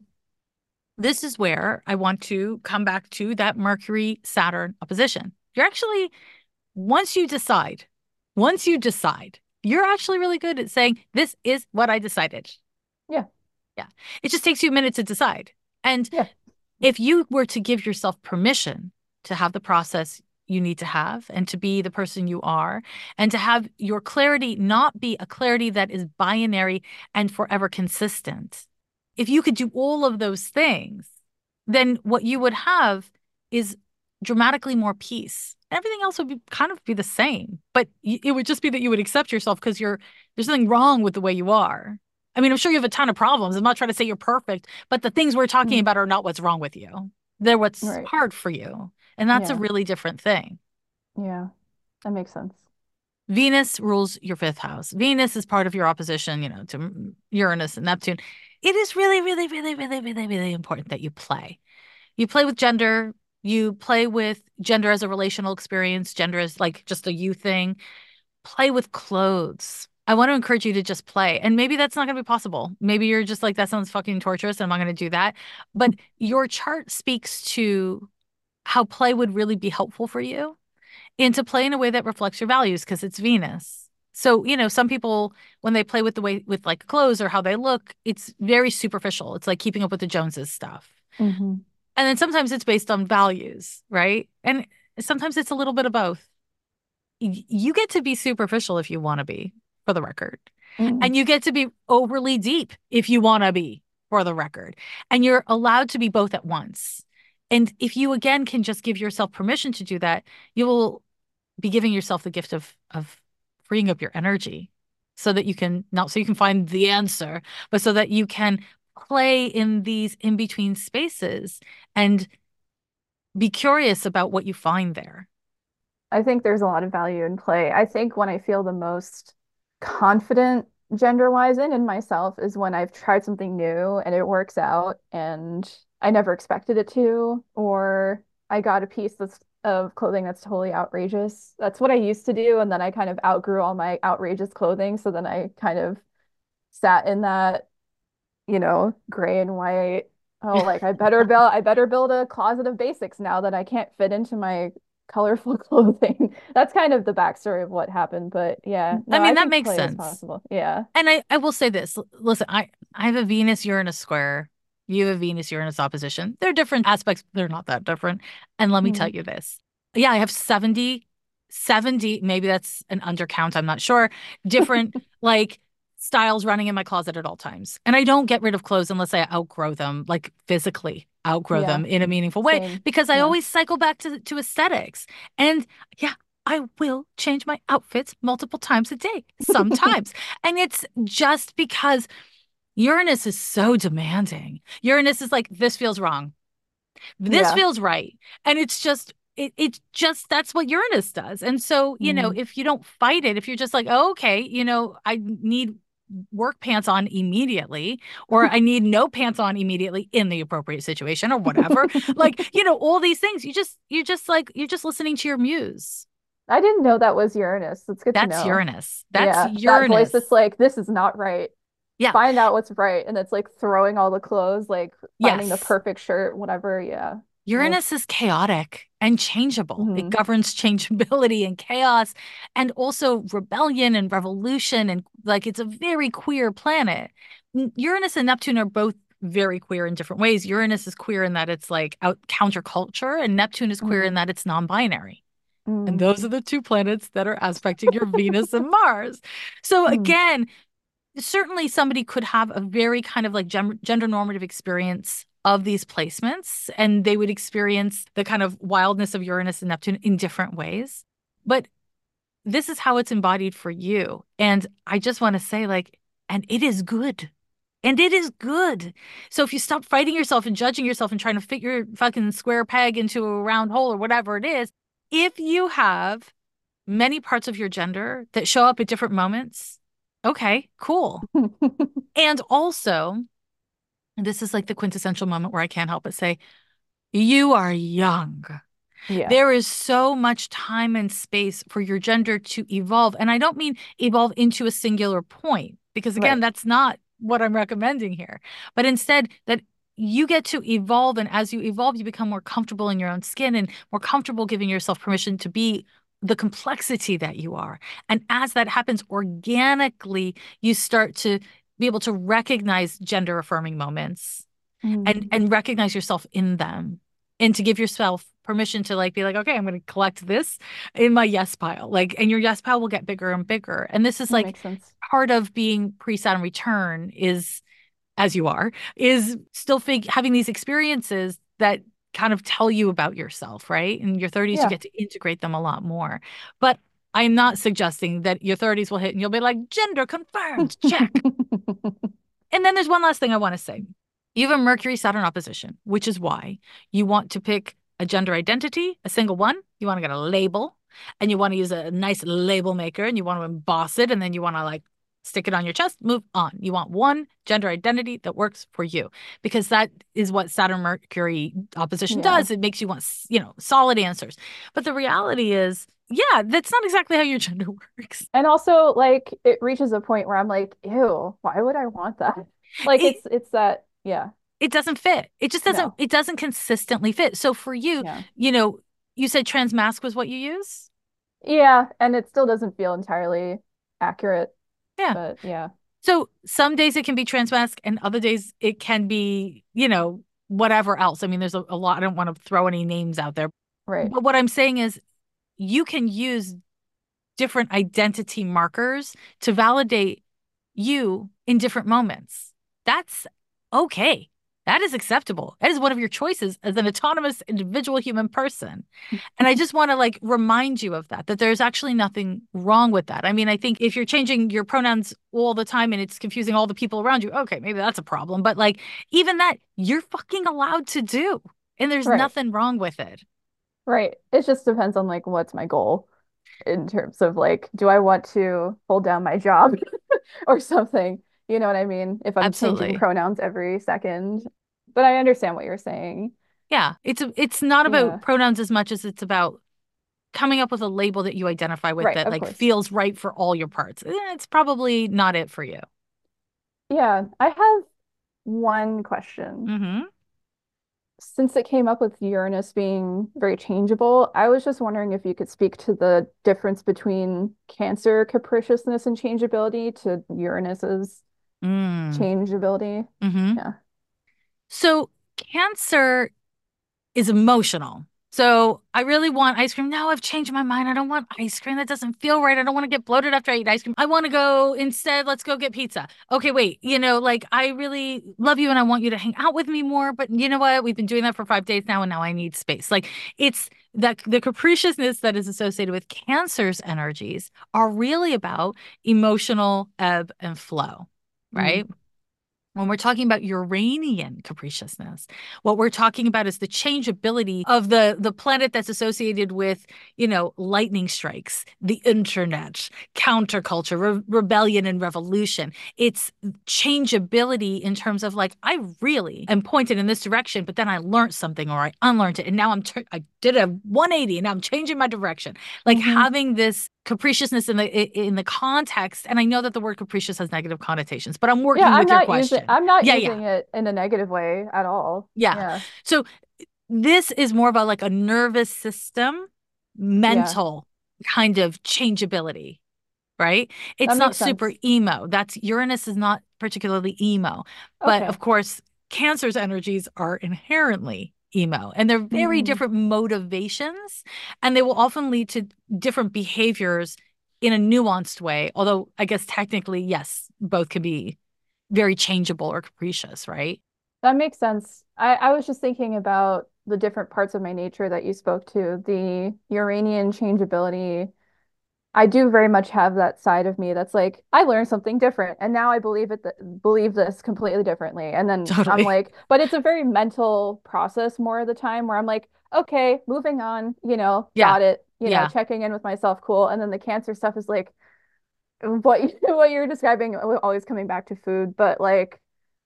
this is where I want to come back to that Mercury Saturn opposition. You're actually, once you decide, once you decide, you're actually really good at saying, this is what I decided. Yeah. Yeah. It just takes you a minute to decide. And Yeah. if you were to give yourself permission to have the process you need to have and to be the person you are and to have your clarity not be a clarity that is binary and forever consistent, if you could do all of those things, then what you would have is dramatically more peace. Everything else would be kind of be the same, but it would just be that you would accept yourself because you're there's nothing wrong with the way you are. I mean, I'm sure you have a ton of problems. I'm not trying to say you're perfect, but the things we're talking Mm. about are not what's wrong with you. They're what's Right. hard for you. And that's a Yeah. really different thing. Yeah. That makes sense. Venus rules your fifth house. Venus is part of your opposition, you know, to Uranus and Neptune. It is really, really, really, really, really, really important that you play. You play with gender. You play with gender as a relational experience, gender as like just a you thing. Play with clothes. I want to encourage you to just play. And maybe that's not going to be possible. Maybe you're just like, that sounds fucking torturous. I'm not going to do that. But your chart speaks to how play would really be helpful for you and to play in a way that reflects your values because it's Venus. So, you know, some people, when they play with the way, with like clothes or how they look, it's very superficial. It's like keeping up with the Joneses stuff. Hmm. And then sometimes it's based on values, right? And Sometimes it's a little bit of both. Y- You get to be superficial if you want to be, for the record. Mm. And you get to be overly deep if you want to be, for the record. And you're allowed to be both at once. And if you again can just give yourself permission to do that, you will be giving yourself the gift of of freeing up your energy so that you can not so you can find the answer, but so that you can play in these in between spaces and be curious about what you find there. I think there's a lot of value in play. I think when I feel the most confident gender wise in in myself is when I've tried something new and it works out and I never expected it to, or I got a piece that's of clothing that's totally outrageous. That's what I used to do, and then I kind of outgrew all my outrageous clothing. So then I kind of sat in that, you know, gray and white. Oh, like I better build I better build a closet of basics now that I can't fit into my colorful clothing. That's kind of the backstory of what happened. But yeah, I no, mean, I that think makes play is sense. possible. Yeah. And I, I will say this. Listen, I, I have a Venus Uranus square. You have a Venus Uranus opposition. They're different aspects. They're not that different. And let me tell Mm. you this. Yeah, I have seventy, seventy, maybe that's an undercount. I'm not sure. Different like styles running in my closet at all times. And I don't get rid of clothes unless I outgrow them, like physically outgrow Yeah. them in a meaningful way, Same. because I Yeah. always cycle back to, to aesthetics. And yeah, I will change my outfits multiple times a day, sometimes. And it's just because Uranus is so demanding. Uranus is like, this feels wrong. This Yeah. feels right. And it's just, it, it just, that's what Uranus does. And so, you know, Mm. if you don't fight it, if you're just like, oh, okay, you know, I need work pants on immediately, or I need no pants on immediately in the appropriate situation or whatever. Like, you know, all these things, you just, you're just like, you're just listening to your muse. I didn't know that was Uranus. That's good to That's know. Uranus. That's Yeah. That voice that's Uranus. like, this is not right. Yeah. Find out what's right. And it's like throwing all the clothes, like finding the Yes. perfect shirt, whatever. Yeah. Ugh. Uranus is chaotic and changeable. It Mhm. governs changeability and chaos and also rebellion and revolution. And like it's a very queer planet. Uranus and Neptune are both very queer in different ways. Uranus is queer in that it's like out counterculture, and Neptune is queer in Mm. that it's non-binary. And Mm. those are the two planets that are aspecting your Venus and Mars. So Mm. again, certainly somebody could have a very kind of like gem- gender normative experience of these placements, and they would experience the kind of wildness of Uranus and Neptune in different ways. But this is how it's embodied for you. And I just want to say, like, and it is good. And it is good. So if you stop fighting yourself and judging yourself and trying to fit your fucking square peg into a round hole or whatever it is, if you have many parts of your gender that show up at different moments, okay, cool. And also, and this is like the quintessential moment where I can't help but say, you are young. Yeah. There is so much time and space for your gender to evolve. And I don't mean evolve into a singular point, because again, Right. that's not what I'm recommending here, but instead that you get to evolve. And as you evolve, you become more comfortable in your own skin and more comfortable giving yourself permission to be the complexity that you are. And as that happens organically, you start to be able to recognize gender affirming moments and Mm. and recognize yourself in them, and to give yourself permission to like be like, okay, I'm going to collect this in my yes pile, like, and your yes pile will get bigger and bigger. And this is That like makes sense. part of being pre-Saturn return is, as you are, is still fig- having these experiences that kind of tell you about yourself, right? In your thirties you Yeah. get to integrate them a lot more. But I'm not suggesting that your thirties will hit and you'll be like, gender confirmed, check. And then there's one last thing I want to say. You have a Mercury Saturn opposition, which is why you want to pick a gender identity, a single one. You want to get a label, and you want to use a nice label maker, and you want to emboss it, and then you want to like stick it on your chest, move on. You want one gender identity that works for you, because that is what Saturn Mercury opposition Yeah. does. It makes you want, you know, solid answers. But the reality is, yeah, that's not exactly how your gender works. And also, like, it reaches a point where I'm like, ew, why would I want that? Like, It it's it's that, yeah, it doesn't fit. It just doesn't, no, it doesn't consistently fit. So for you, yeah, you know, you said transmask was what you use? yeah, and it still doesn't feel entirely accurate, Yeah. but yeah, So some days it can be transmask and other days it can be, you know, whatever else. I mean, there's a, a lot. I don't want to throw any names out there. Right. But what I'm saying is you can use different identity markers to validate you in different moments. That's okay. That is acceptable. That is one of your choices as an autonomous individual human person. And I just want to like remind you of that, that there's actually nothing wrong with that. I mean, I think if you're changing your pronouns all the time and it's confusing all the people around you, okay, maybe that's a problem. But like even that, you're fucking allowed to do. And there's Right. nothing wrong with it. Right. It just depends on like what's my goal in terms of like, do I want to hold down my job or something? You know what I mean? If I'm changing Absolutely. pronouns every second. But I understand what you're saying. Yeah. It's it's not about Yeah. pronouns as much as it's about coming up with a label that you identify with Right, that of like course. feels right for all your parts. Eh, It's probably not it for you. Yeah, I have one question. Hmm. Since it came up with Uranus being very changeable, I was just wondering if you could speak to the difference between Cancer capriciousness and changeability to Uranus's Mm. changeability. Hmm. Yeah. So Cancer is emotional. So I really want ice cream. No, I've changed my mind. I don't want ice cream. That doesn't feel right. I don't want to get bloated after I eat ice cream. I want to go instead. Let's go get pizza. Okay, wait. You know, like I really love you and I want you to hang out with me more. But you know what? We've been doing that for five days now and now I need space. Like it's that the capriciousness that is associated with Cancer's energies are really about emotional ebb and flow, Mm. right? When we're talking about Uranian capriciousness, what we're talking about is the changeability of the, the planet that's associated with, you know, lightning strikes, the internet, counterculture, re- rebellion, and revolution. It's changeability in terms of like, I really am pointed in this direction, but then I learned something or I unlearned it. And now I'm, tur- I did a one eighty and now I'm changing my direction. Like Hmm. having this capriciousness in the in the context, and I know that the word capricious has negative connotations, but I'm Yeah, working I'm with your not using question. I'm not Yeah, yeah, using it in a negative way at all. yeah. Yeah. So this is more about like a nervous system, Yeah. mental kind of changeability, right? That It's not makes super sense. emo. That's Uranus is not particularly emo, but of Okay. course, Cancer's energies are inherently emo and they're very Mm. different motivations and they will often lead to different behaviors in a nuanced way. Although I guess technically, yes, both can be very changeable or capricious, right? That makes sense. I, I was just thinking about the different parts of my nature that you spoke to, the Uranian changeability. I do very much have that side of me that's like, I learned something different, and now I believe it th believe this completely differently. And then I'm Totally. like, but it's a very mental process more of the time where I'm like, okay, moving on, you know, Yeah. got it, you know, Yeah. checking in with myself, cool. And then the Cancer stuff is like what you, what you're describing, always coming back to food, but like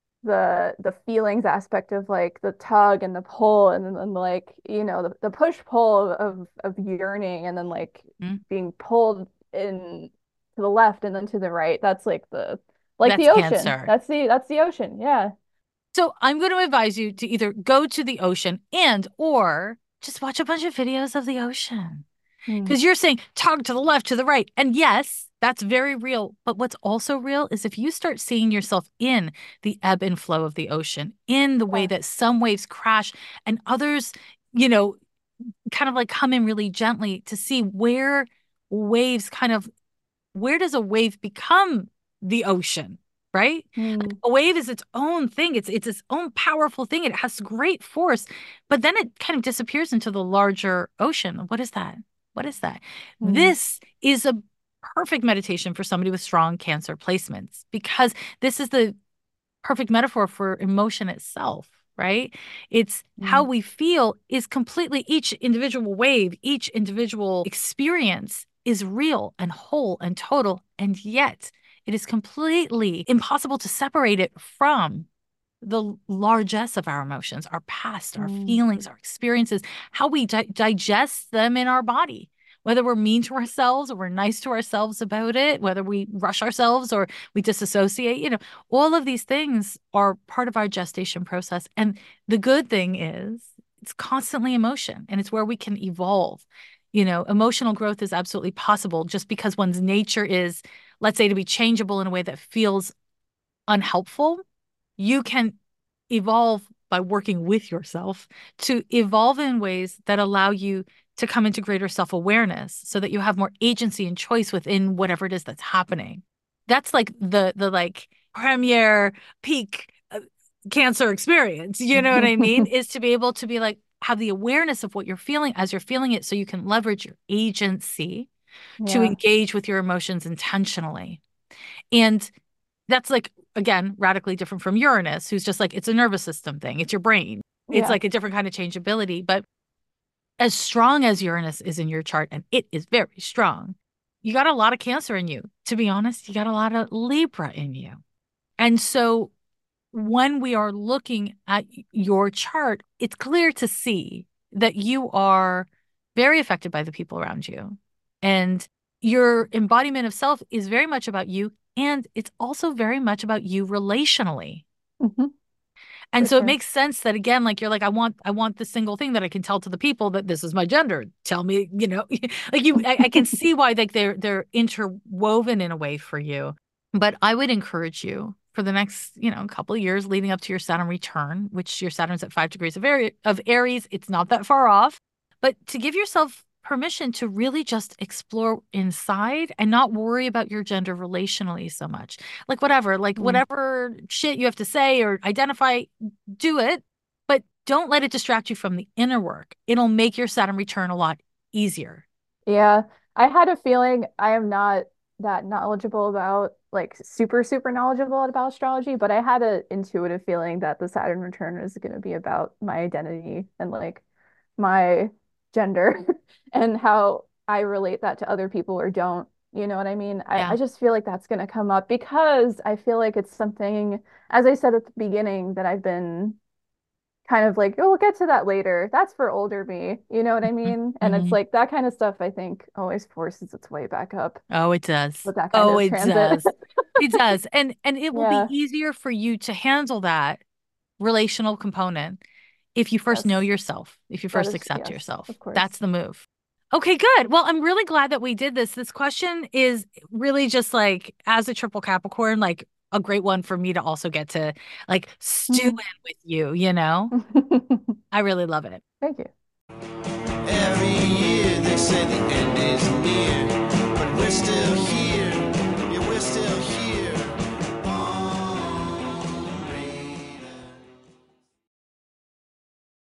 the the feelings aspect of like the tug and the pull and then like you know the, the push pull of of yearning and then like Mm. being pulled in to the left and then to the right. That's like the like That's the ocean. Cancer. That's the that's the ocean. Yeah. So I'm going to advise you to either go to the ocean and or just watch a bunch of videos of the ocean. Mm. Because you're saying tug to the left, to the right. And yes, that's very real. But what's also real is if you start seeing yourself in the ebb and flow of the ocean, in the way Yeah. that some waves crash and others, you know, kind of like come in really gently to see where waves kind of, where does a wave become the ocean, right? Like Mm. a wave is its own thing. It's it's its own powerful thing. It has great force, but then it kind of disappears into the larger ocean. What is that? What is that? Mm. This is a perfect meditation for somebody with strong Cancer placements because this is the perfect metaphor for emotion itself, right? It's how Mm. we feel is completely each individual wave, each individual experience is real and whole and total. And yet it is completely impossible to separate it from the largesse of our emotions, our past, our Mm. feelings, our experiences, how we di- digest them in our body. Whether we're mean to ourselves or we're nice to ourselves about it, whether we rush ourselves or we disassociate, you know, all of these things are part of our gestation process. And the good thing is it's constantly emotion and it's where we can evolve. You know, emotional growth is absolutely possible just because one's nature is, let's say, to be changeable in a way that feels unhelpful. You can evolve by working with yourself to evolve in ways that allow you to come into greater self-awareness so that you have more agency and choice within whatever it is that's happening. That's like the the like premier peak uh, Cancer experience. You know what I mean? Is to be able to be like, have the awareness of what you're feeling as you're feeling it so you can leverage your agency to Yeah. engage with your emotions intentionally. And that's like, again, radically different from Uranus, who's just like, it's a nervous system thing, it's your brain. It's Yeah. like a different kind of changeability. But as strong as Uranus is in your chart, and it is very strong, you got a lot of Cancer in you. To be honest, you got a lot of Libra in you. And so when we are looking at your chart, it's clear to see that you are very affected by the people around you. And your embodiment of self is very much about you. And it's also very much about you relationally. Hmm. And For so it sure. makes sense that again, like you're like, I want, I want the single thing that I can tell to the people that this is my gender. Tell me, you know, like you, I, I can see why like they're they're interwoven in a way for you. But I would encourage you for the next, you know, couple of years leading up to your Saturn return, which your Saturn's at five degrees of Aries, of Aries. It's not that far off, but to give yourself permission to really just explore inside and not worry about your gender relationally so much. Like whatever, like Mm. whatever shit you have to say or identify, do it, but don't let it distract you from the inner work. It'll make your Saturn return a lot easier. Yeah. I had a feeling I am not that knowledgeable about like super, super knowledgeable about astrology, but I had an intuitive feeling that the Saturn return is going to be about my identity and like my gender and how I relate that to other people or don't. You know what I mean? I, Yeah. I just feel like that's going to come up because I feel like it's something, as I said at the beginning, that I've been kind of like, oh, we'll get to that later. That's for older me. You know what I mean? And it's Mhm. like that kind of stuff, I think, always forces its way back up Oh, it does. with that kind Oh, of it transit. does. It does. And and it will be Yeah. easier for you to handle that relational component if you first know Yes. yourself, if you That first is, accept yes, yourself. of course. That's the move. Okay, good. Well, I'm really glad that we did this. This question is really just like, as a triple Capricorn, like a great one for me to also get to like stew in Mhm. with you, you know? I really love it. Thank you. Every year they say the